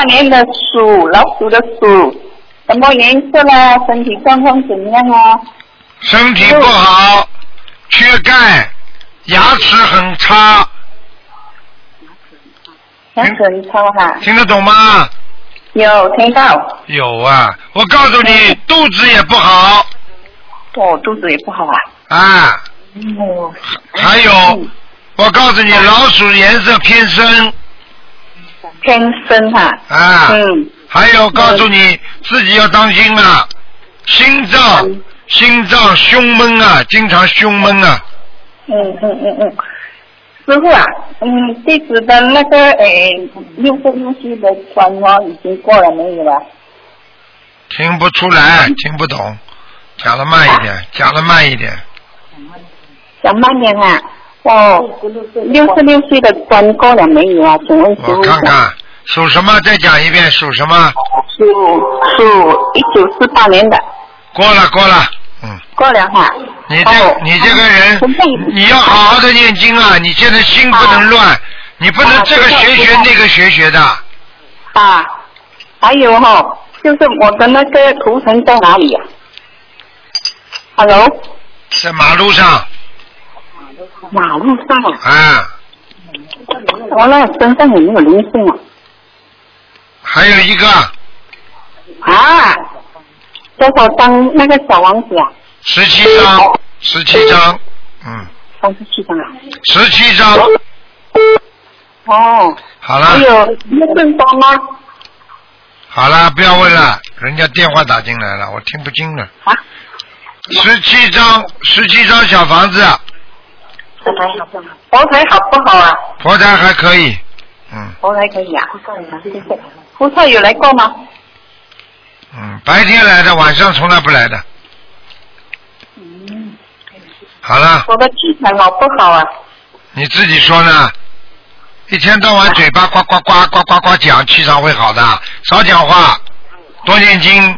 48年的鼠，老鼠的鼠，什么颜色啦？身体状况怎么样啊？ 身体不好，缺钙，牙齿很差。 牙齿很差哈。 听得懂吗？ 有听到。 有啊，我告诉你，肚子也不好。 哦，肚子也不好啊。 啊。 哦。 还有，我告诉你，老鼠颜色偏深。 偏深哈。 啊。还有，告诉你自己要当心啊，心脏胸闷啊，经常胸闷啊。 师傅啊，弟子的那个666的关哦，已经过了没有啊？ 听不出来，听不懂，讲得慢一点，讲得慢一点。 讲慢点啊！哦，66岁的关过了没有啊？请问师傅。 我看看属什么？再讲一遍，属什么？ 属1948年的。 过了。 过了哈。 你这个人，你要好好的念经啊！你现在心不能乱，你不能这个学那个学的。 啊，还有就是我的那个图腾在哪里呀？Hello。 在马路上。 马路上啊。 啊。 我那身上有没有灵性啊？ 还有一个。 啊。多少张那个小王子啊 ？17张。17张。 37张啊。 17张。 哦。 好了。 还有更多吗？ 好了，不要问了，人家电话打进来了，我听不清了。 啊 ？17张小房子。 佛台好不好啊？ 佛台还可以。 佛台可以啊。菩萨有来过吗？ 白天来的，晚上从来不来的。好了。 我的气场好不好啊？ 你自己说呢？一天到晚嘴巴呱呱呱呱呱呱讲，气场会好的。少讲话，多念经。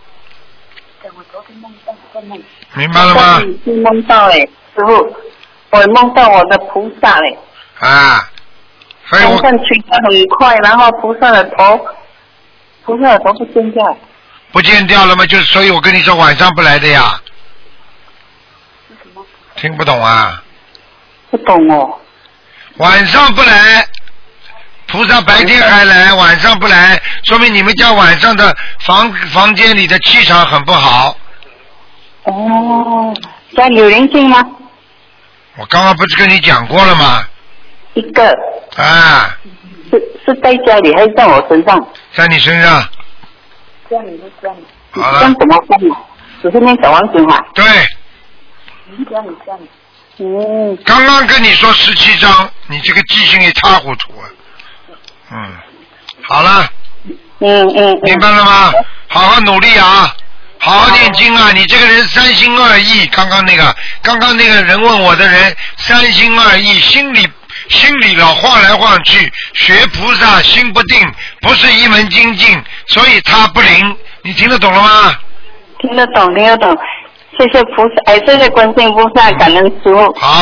明白了吗？ 我梦到师傅，我梦到我的菩萨啊。所以我看吹得很快，然后菩萨的头不见掉。 不见掉了吗？所以我跟你说晚上不来的呀。听不懂啊？ 不懂哦。 晚上不来，菩萨白天还来，晚上不来，说明你们家晚上的房间里的气场很不好。 哦，家里有灵性吗？ 我刚刚不是跟你讲过了吗？ 一个。 啊。 是在家里还是在我身上？ 在你身上。 家里就这样。 好了。 这样怎么办呢？只是念小王子嘛。 对。 这样。 刚刚跟你说17张，你这个记性也差糊涂啊。好了。明白了吗？好好努力啊，好好念经啊！你这个人三心二意，刚刚那个人问我的人三心二意，心里老晃来晃去，学菩萨心不定，不是一门精进，所以他不灵。你听得懂了吗？ 听得懂。谢谢菩萨，谢谢观世音菩萨，感恩师父。 好。